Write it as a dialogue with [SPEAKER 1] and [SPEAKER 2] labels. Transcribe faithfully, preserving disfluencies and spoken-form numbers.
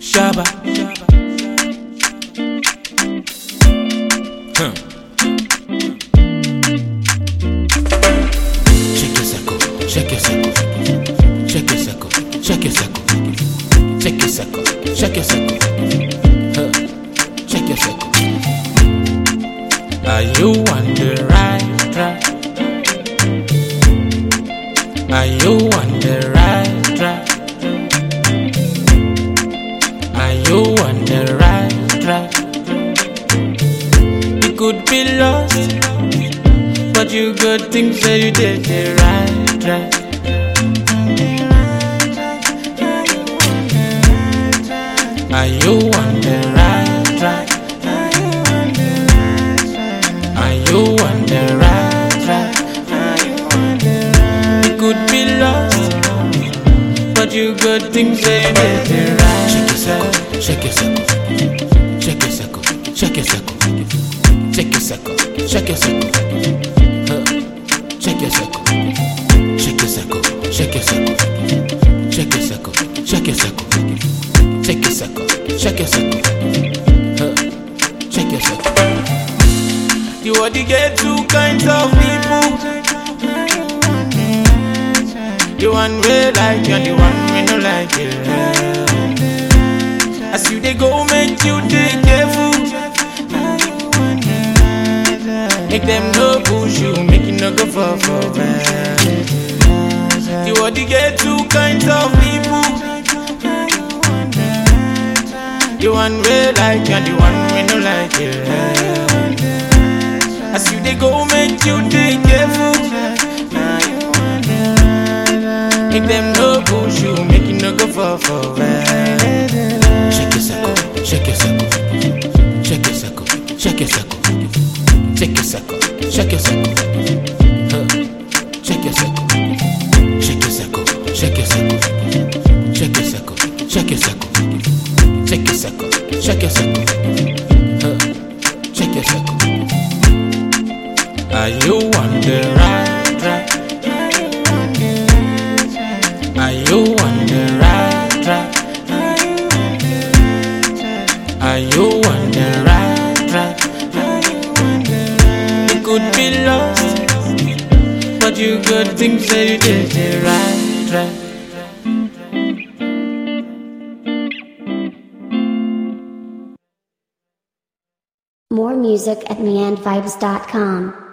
[SPEAKER 1] Shabba. Huh. Check your circle, check your circle, check your circle, check your circle, check your circle, check your circle, huh. Check your circle. Are you on the right track? Are you on the right track? Are you on the right track? You could be lost, but you good things that you did the right track. Are you on the right track? Are you on the right track? You could be lost, but you good things that you did the right track. Check your circle, check your circle, check your circle, check your circle, check your circle, huh. Check your circle, check your circle, check your circle, check your circle, check your circle, check your circle, check your circle, huh. Check your circle. You want to get two kinds of people. The one we like and the one we don't like it. As you they go, make you take careful. Make them no push you, make you no go for for bad. You want to get two kinds of people. The one we like and the one we don't like it. As you they go, make you take careful. Make them no push you, make you no go for for bad. Check your circle, check your circle, check your circle, check your circle, check your circle, check your circle, huh. Check your circle, check your circle, check your circle, check your circle, check your circle, check your circle, check your circle, huh. Check your circle. Are you on the right track? Are you on the right track? Are you on the right track? You could be lost, but you good things that you did the right track.
[SPEAKER 2] More music at meand vibes dot com.